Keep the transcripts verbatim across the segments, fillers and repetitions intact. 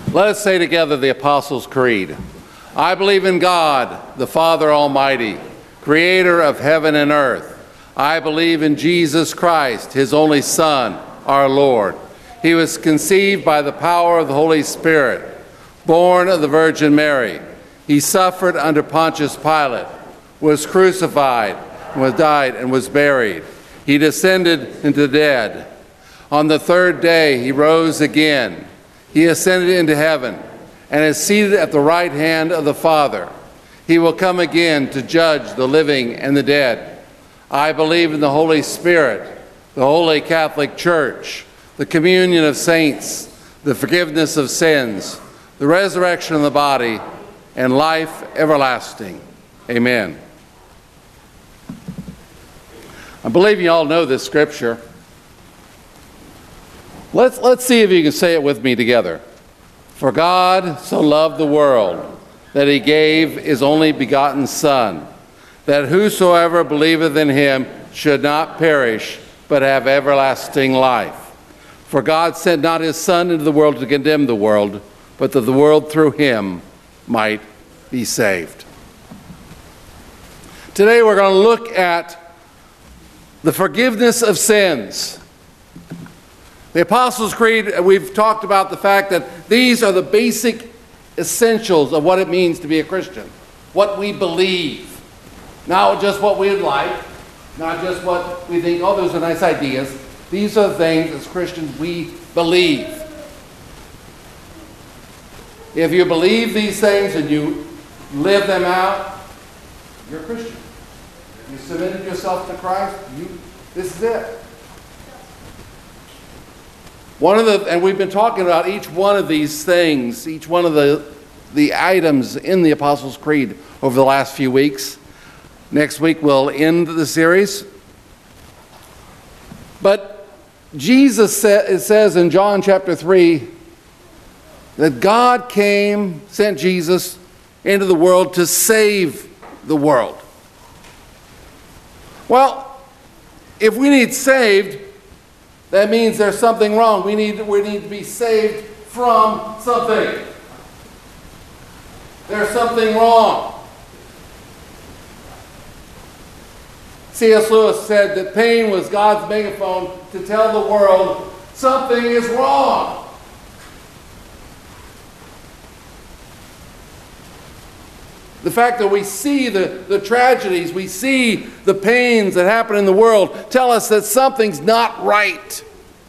Let us say together the Apostles' Creed. I believe in God, the Father Almighty, creator of heaven and earth. I believe in Jesus Christ, his only Son, our Lord. He was conceived by the power of the Holy Spirit, born of the Virgin Mary. He suffered under Pontius Pilate, was crucified, was died, and was buried. He descended into the dead. On the third day he rose again. He ascended into heaven and is seated at the right hand of the Father. He will come again to judge the living and the dead. I believe in the Holy Spirit, the Holy Catholic Church, the communion of saints, the forgiveness of sins, the resurrection of the body, and life everlasting. Amen. I believe you all know this scripture. Let's, let's see if you can say it with me together. For God so loved the world that he gave his only begotten Son, that whosoever believeth in him should not perish, but have everlasting life. For God sent not his Son into the world to condemn the world, but that the world through him might be saved. Today we're going to look at the forgiveness of sins. The Apostles' Creed, we've talked about the fact that these are the basic essentials of what it means to be a Christian. What we believe. Not just what we'd like, not just what we think, oh, those are nice ideas. These are the things as Christians we believe. If you believe these things and you live them out, you're a Christian. If you submitted yourself to Christ, you, this is it. One of the, and we've been talking about each one of these things, each one of the, the items in the Apostles' Creed over the last few weeks. Next week we'll end the series. But Jesus sa- it says in John chapter three that God came, sent Jesus into the world to save the world. Well, if we need saved, that means there's something wrong. We need, we need to be saved from something. There's something wrong. C S Lewis said that pain was God's megaphone to tell the world something is wrong. The fact that we see the, the tragedies, we see the pains that happen in the world, tell us that something's not right.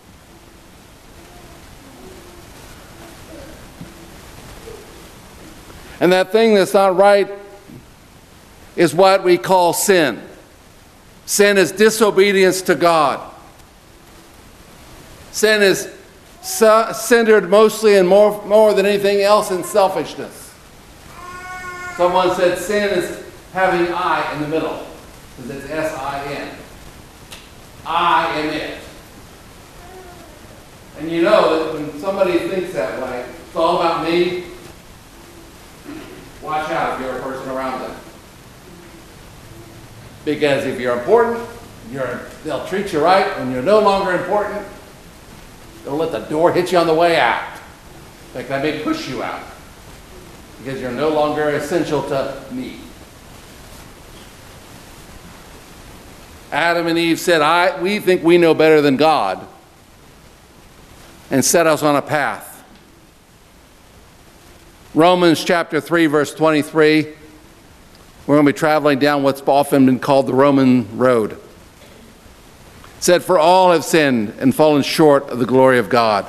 And that thing that's not right is what we call sin. Sin is disobedience to God. Sin is centered mostly and more, more than anything else in selfishness. Someone said sin is having I in the middle, because it's S I N. I am it. And you know that when somebody thinks that way, it's all about me, watch out if you're a person around them. Because if you're important, you're, they'll treat you right. When you're no longer important, they'll let the door hit you on the way out. In fact, they may push you out. Because you're no longer essential to me. Adam and Eve said, I, we think we know better than God, and set us on a path. Romans chapter three, verse twenty-three, we're going to be traveling down what's often been called the Roman road. It said, for all have sinned and fallen short of the glory of God.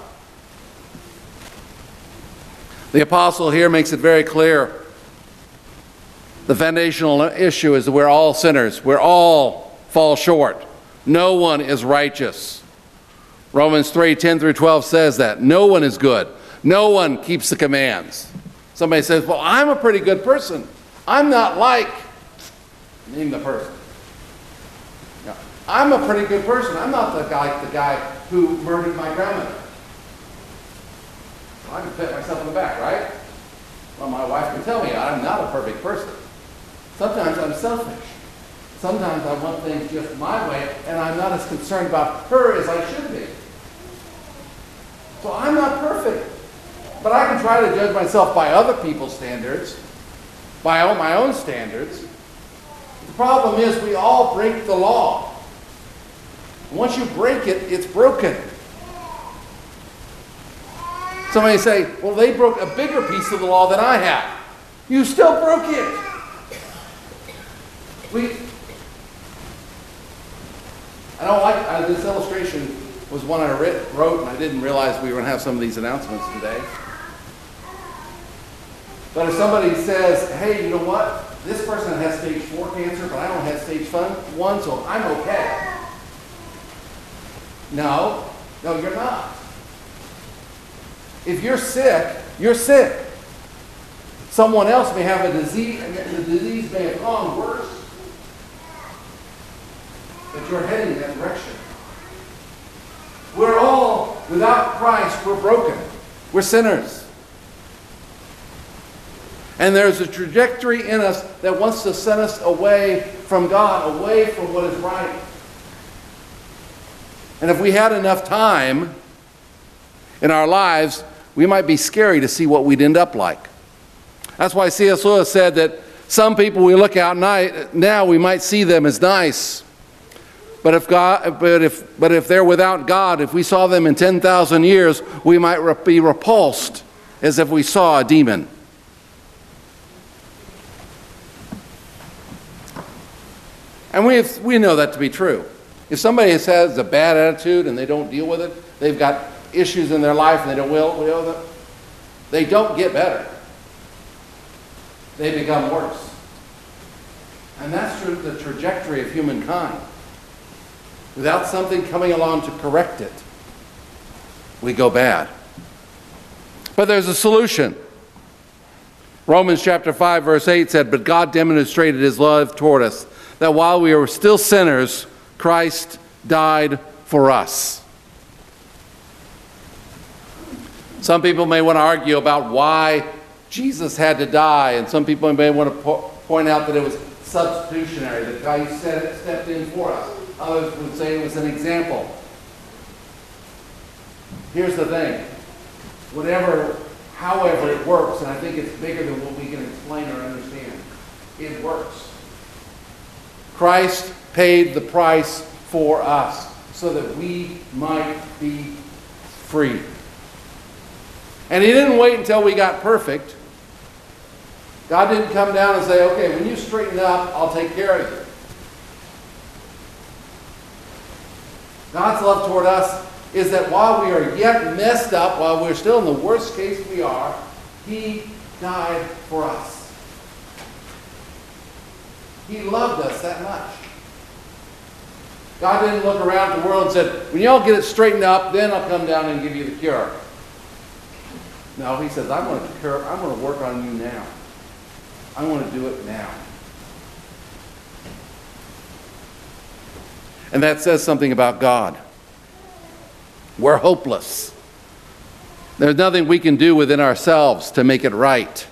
The apostle here makes it very clear. The foundational issue is that we're all sinners. We're all fall short. No one is righteous. Romans three, ten through twelve says that. No one is good. No one keeps the commands. Somebody says, well, I'm a pretty good person. I'm not like, name the person. No, I'm a pretty good person. I'm not the guy, the guy who murdered my grandmother. I can pat myself on the back, right? Well, my wife can tell me I'm not a perfect person. Sometimes I'm selfish. Sometimes I want things just my way, and I'm not as concerned about her as I should be. So I'm not perfect. But I can try to judge myself by other people's standards, by my own standards. The problem is we all break the law. Once you break it, it's broken. Somebody say, well, they broke a bigger piece of the law than I have. You still broke it. We, I don't like, uh, this illustration was one I writ, wrote, and I didn't realize we were going to have some of these announcements today. But if somebody says, hey, you know what? This person has stage four cancer, but I don't have stage one, so I'm okay. No, no, you're not. If you're sick, you're sick. Someone else may have a disease, and the disease may have gone worse. But you're heading that direction. We're all, without Christ, we're broken. We're sinners. And there's a trajectory in us that wants to send us away from God, away from what is right. And if we had enough time in our lives, we might be scary to see what we'd end up like. That's why C S Lewis said that some people we look out now, we might see them as nice. But if God, but if, but if they're without God, if we saw them in ten thousand years, we might be repulsed as if we saw a demon. And we, have, we know that to be true. If somebody has a bad attitude and they don't deal with it, they've got issues in their life and they don't will, will them, they don't get better. They become worse. And that's true, the trajectory of humankind. Without something coming along to correct it, we go bad. But there's a solution. Romans chapter five verse eight said, but God demonstrated his love toward us, that while we were still sinners, Christ died for us. Some people may want to argue about why Jesus had to die, and some people may want to po- point out that it was substitutionary, that Christ stepped in for us. Others would say it was an example. Here's the thing. Whatever, however it works, and I think it's bigger than what we can explain or understand, it works. Christ paid the price for us so that we might be free. And he didn't wait until we got perfect. God didn't come down and say, okay, when you straighten up, I'll take care of you. God's love toward us is that while we are yet messed up, while we're still in the worst case we are, he died for us. He loved us that much. God didn't look around the world and said, when y'all get it straightened up, then I'll come down and give you the cure. No, he says, I'm going to cure, I'm going to work on you now. I want to do it now. And that says something about God. We're hopeless. There's nothing we can do within ourselves to make it right.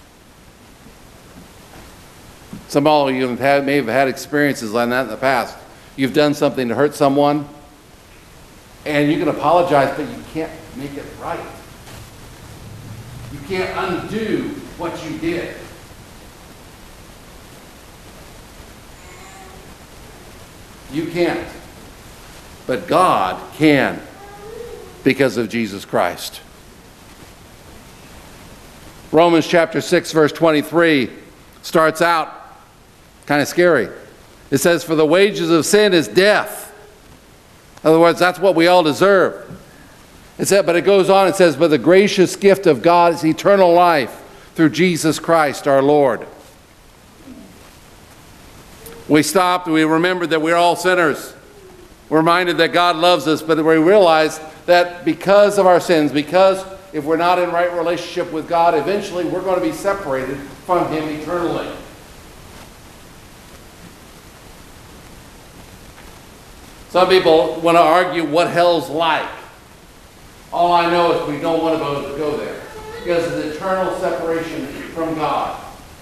Some of you have had, may have had experiences like that in the past. You've done something to hurt someone, and you can apologize, but you can't make it right. You can't undo what you did. You can't. But God can, because of Jesus Christ. Romans chapter six, verse twenty-three starts out kind of scary. It says, for the wages of sin is death. In other words, that's what we all deserve. It said, but it goes on, it says, but the gracious gift of God is eternal life through Jesus Christ our Lord. We stopped and we remembered that we're all sinners. We're reminded that God loves us, but we realize that because of our sins, because if we're not in right relationship with God, eventually we're going to be separated from him eternally. Some people want to argue what hell's like. All I know is we don't want to go there because of the eternal separation from God.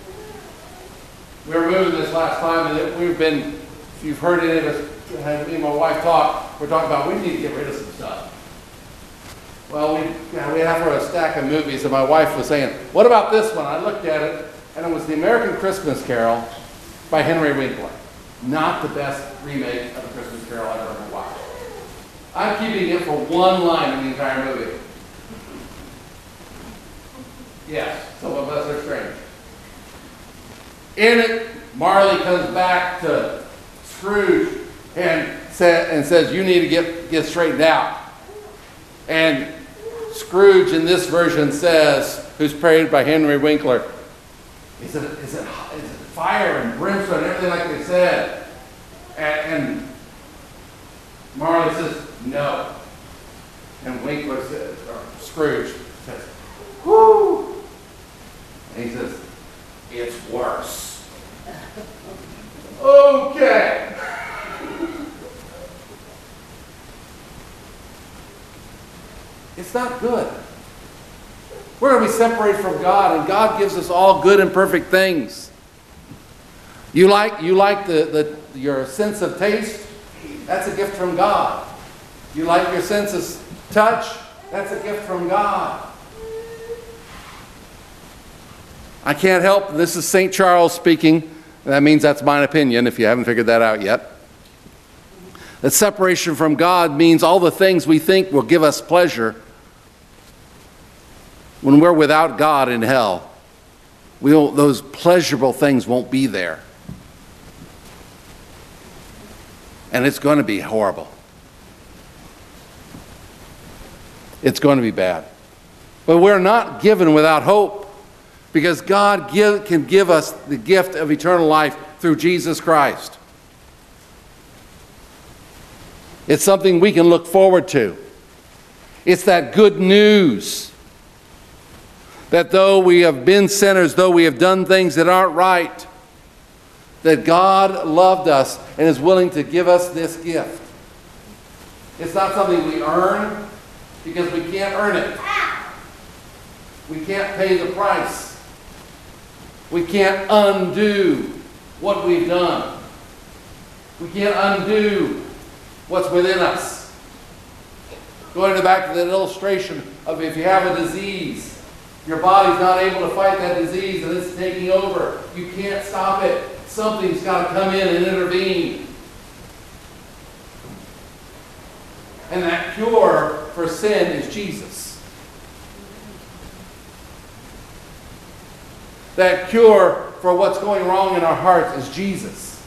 We were moving this last time, and we've been, if you've heard any of us, me and my wife talk, we're talking about we need to get rid of some stuff. Well, we, yeah, we have for a stack of movies, and my wife was saying, what about this one? I looked at it, and it was The American Christmas Carol by Henry Winkler. Not the best remake of A Christmas Carol I've ever watched. I'm keeping it for one line in the entire movie. Yes, some of us are strange. In it, Marley comes back to Scrooge and, sa and says, you need to get, get straightened out. And Scrooge in this version says, who's played by Henry Winkler, is it, is it, is it fire and brimstone and everything like they said? And, and Marley says, no. And Winkler says, or Scrooge says, whoo! And he says, it's worse. Okay. It's not good. We're going to be separated from God, and God gives us all good and perfect things. You like, you like the, the, your sense of taste? That's a gift from God. You like your sense of touch? That's a gift from God. I can't help, this is Saint Charles speaking. That means that's my opinion, if you haven't figured that out yet. That separation from God means all the things we think will give us pleasure. When we're without God in hell, we'll, those pleasurable things won't be there. And it's going to be horrible. It's going to be bad. But we're not given without hope, because God give, can give us the gift of eternal life through Jesus Christ. It's something we can look forward to. It's that good news that though we have been sinners, though we have done things that aren't right, that God loved us and is willing to give us this gift. It's not something we earn, because we can't earn it. We can't pay the price. We can't undo what we've done. We can't undo what's within us. Going back to that illustration of if you have a disease, your body's not able to fight that disease and it's taking over. You can't stop it. Something's got to come in and intervene. And that cure for sin is Jesus. That cure for what's going wrong in our hearts is Jesus.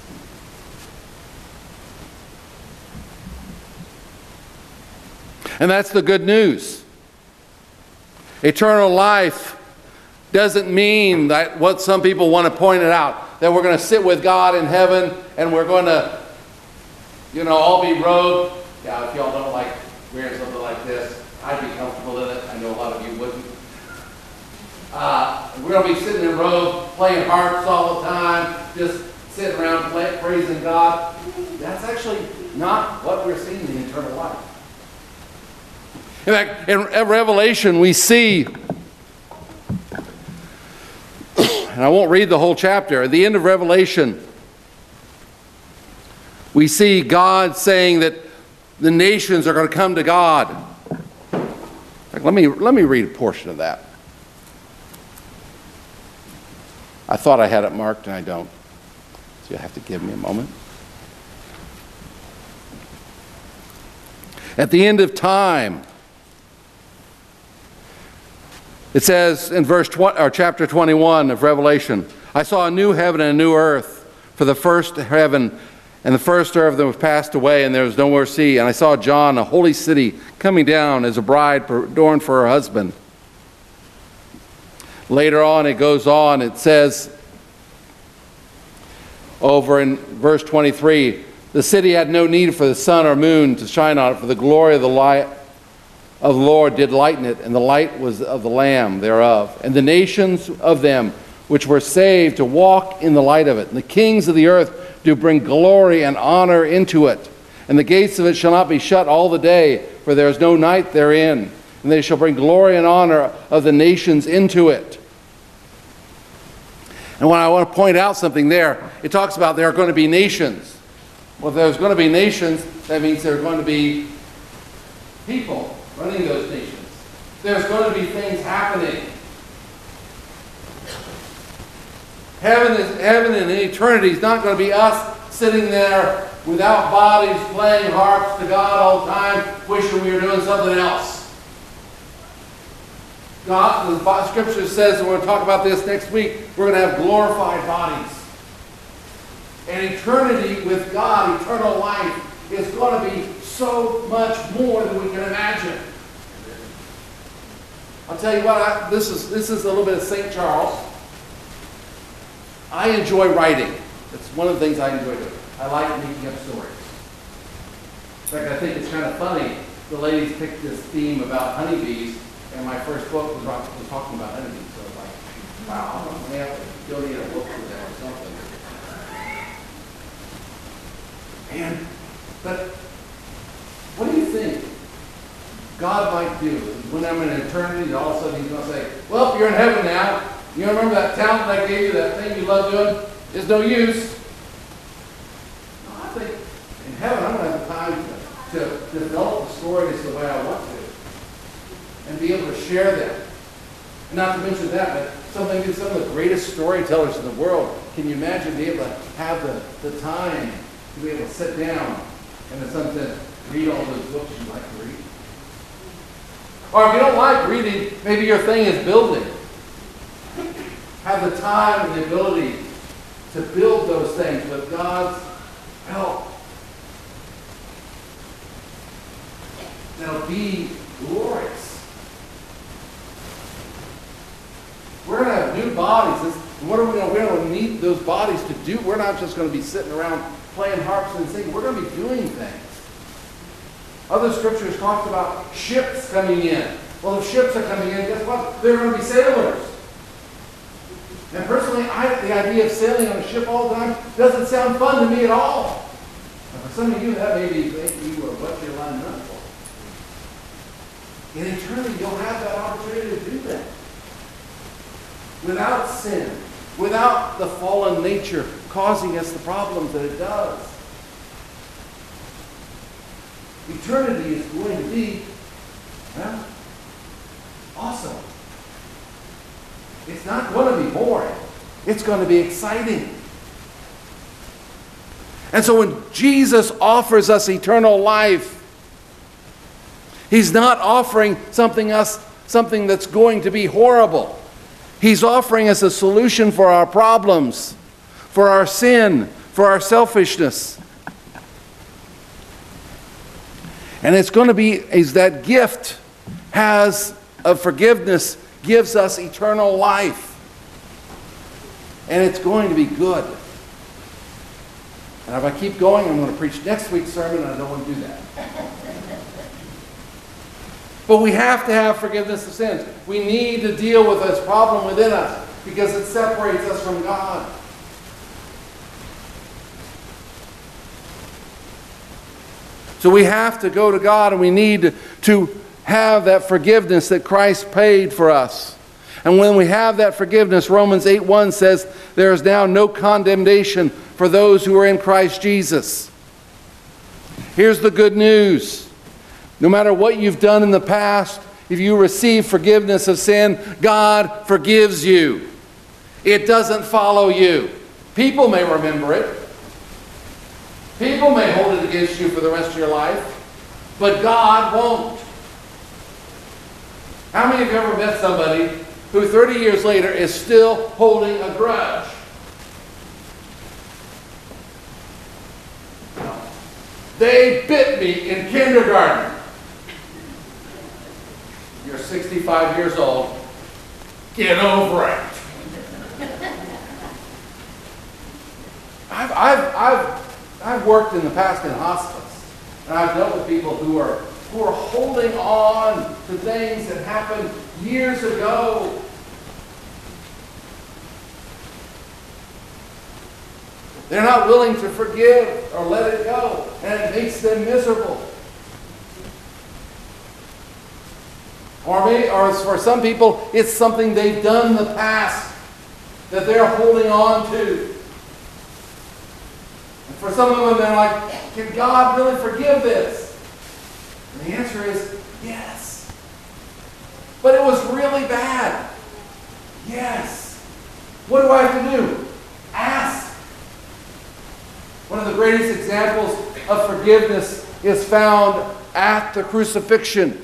And that's the good news. Eternal life doesn't mean that what some people want to point it out, that we're going to sit with God in heaven and we're going to, you know, all be robed. Yeah, if y'all don't like wearing something like this, I'd be comfortable in it. I know a lot of you wouldn't. Uh, we're going to be sitting in robes, playing harps all the time, just sitting around play, praising God. That's actually not what we're seeing in eternal life. In fact, in Revelation we see, and I won't read the whole chapter, at the end of Revelation, we see God saying that the nations are going to come to God. In fact, let me, let me read a portion of that. I thought I had it marked and I don't. So you'll have to give me a moment. At the end of time, it says in verse twenty, or chapter twenty-one of Revelation, I saw a new heaven and a new earth, for the first heaven and the first earth was passed away, and there was no more sea. And I saw John, a holy city, coming down as a bride adorned for her husband. Later on, it goes on, it says over in verse twenty-three, the city had no need for the sun or moon to shine on it, for the glory of the light of the Lord did lighten it, and the light was of the Lamb thereof. And the nations of them which were saved to walk in the light of it. And the kings of the earth do bring glory and honor into it. And the gates of it shall not be shut all the day, for there is no night therein. And they shall bring glory and honor of the nations into it. And when I want to point out something there, it talks about there are going to be nations. Well, if there's going to be nations, that means there are going to be people running those nations. There's going to be things happening. Heaven is heaven and eternity is not going to be us sitting there without bodies playing harps to God all the time, wishing we were doing something else. God, the Scripture says, and we're going to talk about this next week, we're going to have glorified bodies. And eternity with God, eternal life, is going to be so much more than we can imagine. I'll tell you what, I, this is this is a little bit of Saint Charles. I enjoy writing. It's one of the things I enjoy doing. I like making up stories. In fact, I think it's kind of funny. The ladies picked this theme about honeybees, and my first book was, was talking about honeybees. So I was like, wow, I'm going to have to go get a book for that or something. And, but what do you think God might do when I'm in eternity? All of a sudden He's going to say, well, you're in heaven now. You remember that talent I gave you, that thing you love doing? It's no use. No, I think in heaven I'm going to have time to, to develop the stories the way I want to and be able to share them. And not to mention that, but some, maybe some of the greatest storytellers in the world, can you imagine being able to have the, the time to be able to sit down and in some sense read all those books you like to read? Or if you don't like reading, maybe your thing is building. Have the time and the ability to build those things with God's help. That'll be glorious. We're going to have new bodies. And what are we going to, we're going to need those bodies to do? We're not just going to be sitting around playing harps and singing. We're going to be doing things. Other scriptures talked about ships coming in. Well, if ships are coming in, guess what? They're going to be sailors. And personally, I, the idea of sailing on a ship all the time doesn't sound fun to me at all. And for some of you, that may be think you were what you're lining up for. In eternity, you'll have that opportunity to do that. Without sin, without the fallen nature causing us the problems that it does. Eternity is going to be, well, awesome. It's not going to be boring. It's going to be exciting. And so when Jesus offers us eternal life, He's not offering something us something that's going to be horrible. He's offering us a solution for our problems, for our sin, for our selfishness. And it's going to be, is that gift has of forgiveness gives us eternal life. And it's going to be good. And if I keep going, I'm going to preach next week's sermon, and I don't want to do that. But we have to have forgiveness of sins. We need to deal with this problem within us because it separates us from God. So we have to go to God, and we need to have that forgiveness that Christ paid for us. And when we have that forgiveness, Romans eight one says, there is now no condemnation for those who are in Christ Jesus. Here's the good news. No matter what you've done in the past, if you receive forgiveness of sin, God forgives you. It doesn't follow you. People may remember it. People may hold it against you for the rest of your life, but God won't. How many of you ever met somebody who thirty years later is still holding a grudge? They bit me in kindergarten. You're sixty-five years old. Get over it. I've, I've, I've, I've worked in the past in hospice, and I've dealt with people who are who are holding on to things that happened years ago. They're not willing to forgive or let it go, and it makes them miserable. Or, maybe, or for some people, it's something they've done in the past that they're holding on to. And for some of them, they're like, can God really forgive this? And the answer is yes. But it was really bad. Yes. What do I have to do? Ask. One of the greatest examples of forgiveness is found at the crucifixion.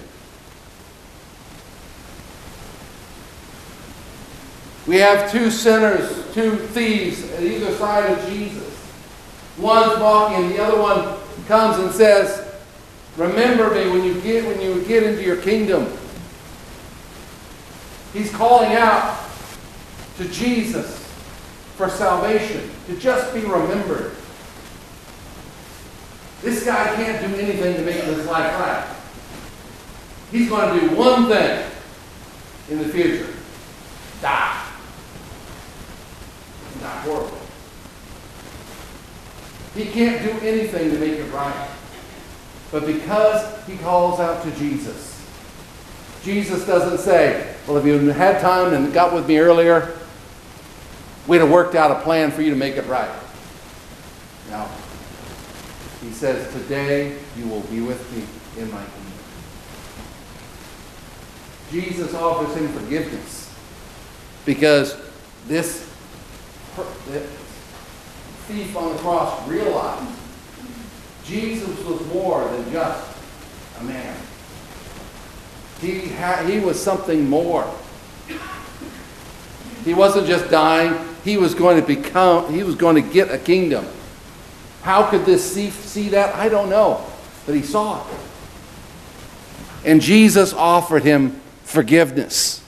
We have two sinners, two thieves at either side of Jesus. One's walking, the other one comes and says, remember me when you get when you get into your kingdom. He's calling out to Jesus for salvation, to just be remembered. This guy can't do anything to make his life right. He's going to do one thing in the future. Die. Die horribly. He can't do anything to make it right. But because he calls out to Jesus, Jesus doesn't say, well, if you had time and got with me earlier, we'd have worked out a plan for you to make it right. No. He says, today you will be with me in my kingdom. Jesus offers him forgiveness because this, this thief on the cross realized Jesus was more than just a man. He, ha- he was something more. He wasn't just dying. He was going to become, he was going to get a kingdom. How could this thief see that? I don't know. But he saw it. And Jesus offered him forgiveness.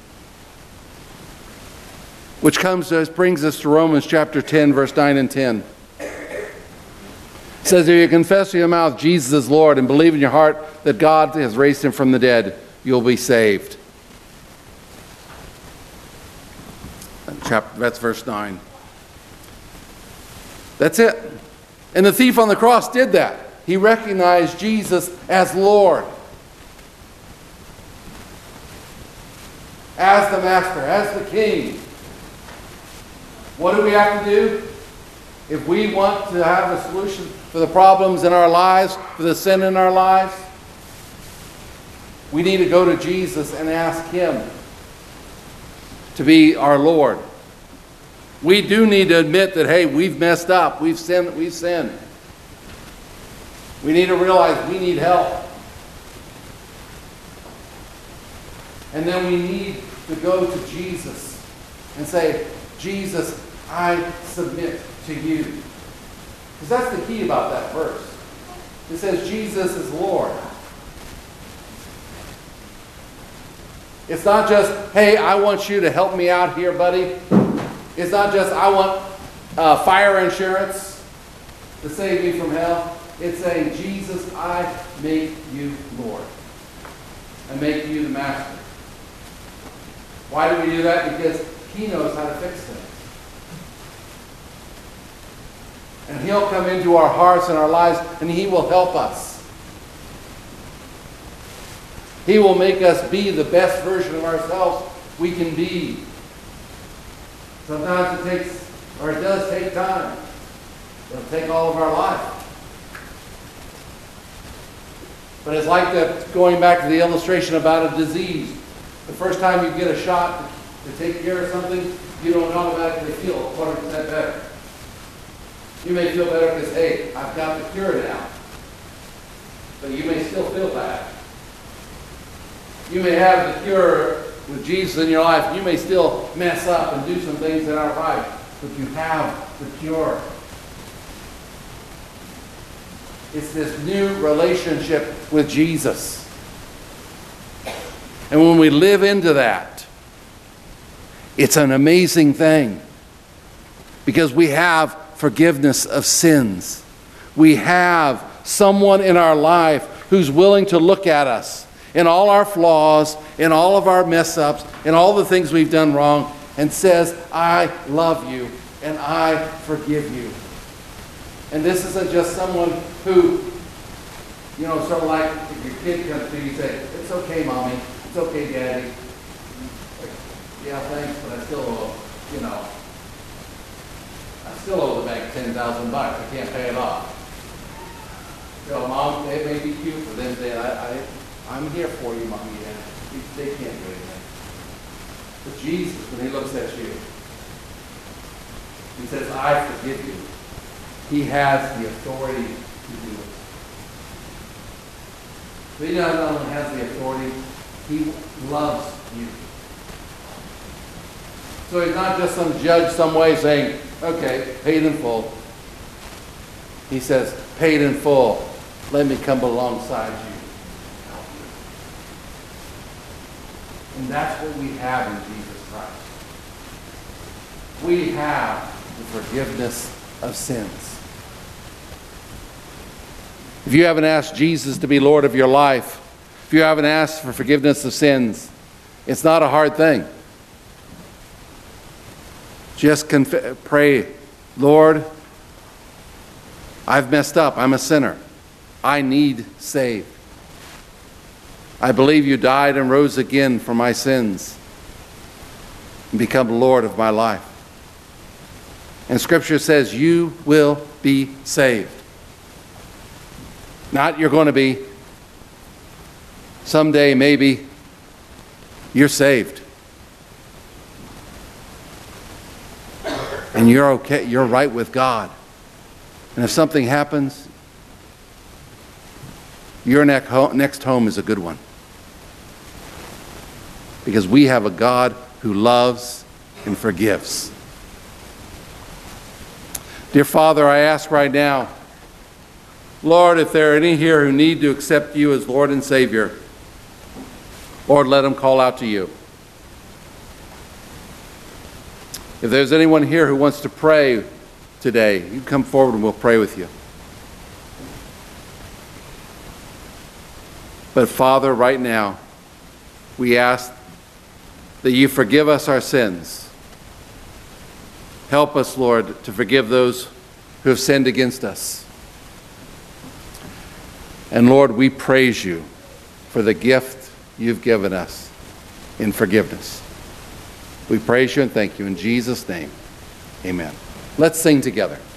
Which comes to us, brings us to Romans chapter ten, verse nine and ten. It says, if you confess with your mouth Jesus is Lord and believe in your heart that God has raised him from the dead, you'll be saved. Chapter, that's verse nine. That's it. And the thief on the cross did that. He recognized Jesus as Lord, as the Master, as the King. What do we have to do? If we want to have a solution for the problems in our lives, for the sin in our lives, we need to go to Jesus and ask him to be our Lord. We do need to admit that, hey, we've messed up. We've sinned. We've sinned. We need to realize we need help. And then we need to go to Jesus and say, Jesus, I submit to you. Because that's the key about that verse. It says Jesus is Lord. It's not just, hey, I want you to help me out here, buddy. It's not just, I want uh, fire insurance to save me from hell. It's saying, Jesus, I make you Lord. I make you the Master. Why do we do that? Because he knows how to fix things. And he'll come into our hearts and our lives, and he will help us. He will make us be the best version of ourselves we can be. Sometimes it takes, or it does take time. It'll take all of our life. But it's like that, going back to the illustration about a disease. The first time you get a shot to take care of something, you don't automatically feel one hundred percent better. You may feel better because, hey, I've got the cure now. But you may still feel bad. You may have the cure with Jesus in your life. You may still mess up and do some things that aren't right. But you have the cure. It's this new relationship with Jesus. And when we live into that, it's an amazing thing. Because we have forgiveness of sins. We have someone in our life who's willing to look at us in all our flaws, in all of our mess-ups, in all the things we've done wrong, and says, I love you and I forgive you. And this isn't just someone who, you know, sort of like if your kid comes to you, you say, it's okay, Mommy, it's okay, Daddy. Like, yeah, thanks, but I still owe, you know, I still owe the bank ten thousand bucks. I can't pay it off. You know, Mom, it may be cute for them saying, I, I, I'm here for you, Mommy, Dad. They can't do anything. But Jesus, when he looks at you, he says, I forgive you. He has the authority to do it. But he not only has the authority, he loves you. So he's not just some judge some way saying, okay, paid in full. He says, paid in full. Let me come alongside you. And that's what we have in Jesus Christ. We have the forgiveness of sins. If you haven't asked Jesus to be Lord of your life, if you haven't asked for forgiveness of sins, it's not a hard thing. Just conf- pray, Lord, I've messed up. I'm a sinner. I need saved. I believe you died and rose again for my sins and become Lord of my life. And Scripture says you will be saved. Not you're going to be. Someday, maybe, you're saved. And you're okay, you're right with God. And if something happens, your next home is a good one. Because we have a God who loves and forgives. Dear Father, I ask right now, Lord, if there are any here who need to accept you as Lord and Savior, Lord, let them call out to you. If there's anyone here who wants to pray today, you come forward and we'll pray with you. But Father, right now, we ask that you forgive us our sins. Help us, Lord, to forgive those who have sinned against us. And Lord, we praise you for the gift you've given us in forgiveness. We praise you and thank you in Jesus' name. Amen. Let's sing together.